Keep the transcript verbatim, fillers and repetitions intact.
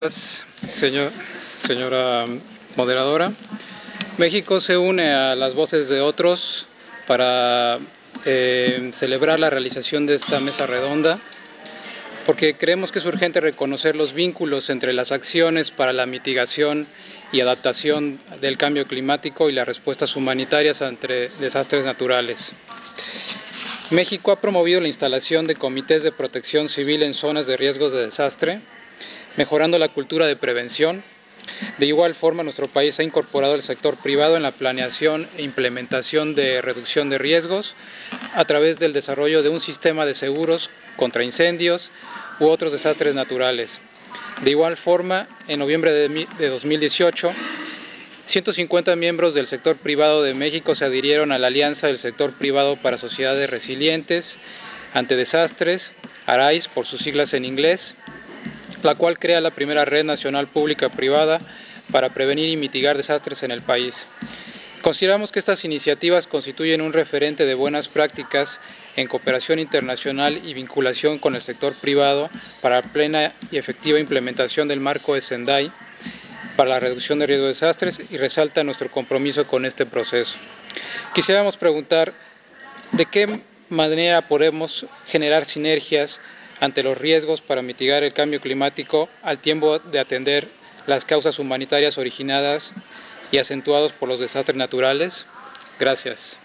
Gracias, señor, señora moderadora. México se une a las voces de otros para eh, celebrar la realización de esta mesa redonda, porque creemos que es urgente reconocer los vínculos entre las acciones para la mitigación y adaptación del cambio climático y las respuestas humanitarias ante desastres naturales. México ha promovido la instalación de comités de protección civil en zonas de riesgos de desastre, mejorando la cultura de prevención. De igual forma, nuestro país ha incorporado el sector privado en la planeación e implementación de reducción de riesgos a través del desarrollo de un sistema de seguros contra incendios u otros desastres naturales. De igual forma, en noviembre de dos mil dieciocho, ciento cincuenta miembros del sector privado de México se adhirieron a la Alianza del Sector Privado para Sociedades Resilientes ante Desastres, ARAIS por sus siglas en inglés, la cual crea la primera red nacional pública-privada para prevenir y mitigar desastres en el país. Consideramos que estas iniciativas constituyen un referente de buenas prácticas en cooperación internacional y vinculación con el sector privado para la plena y efectiva implementación del marco de Sendai para la reducción de riesgo de desastres y resalta nuestro compromiso con este proceso. Quisiéramos preguntar, ¿de qué manera podemos generar sinergias ante los riesgos para mitigar el cambio climático al tiempo de atender las causas humanitarias originadas y acentuados por los desastres naturales? Gracias.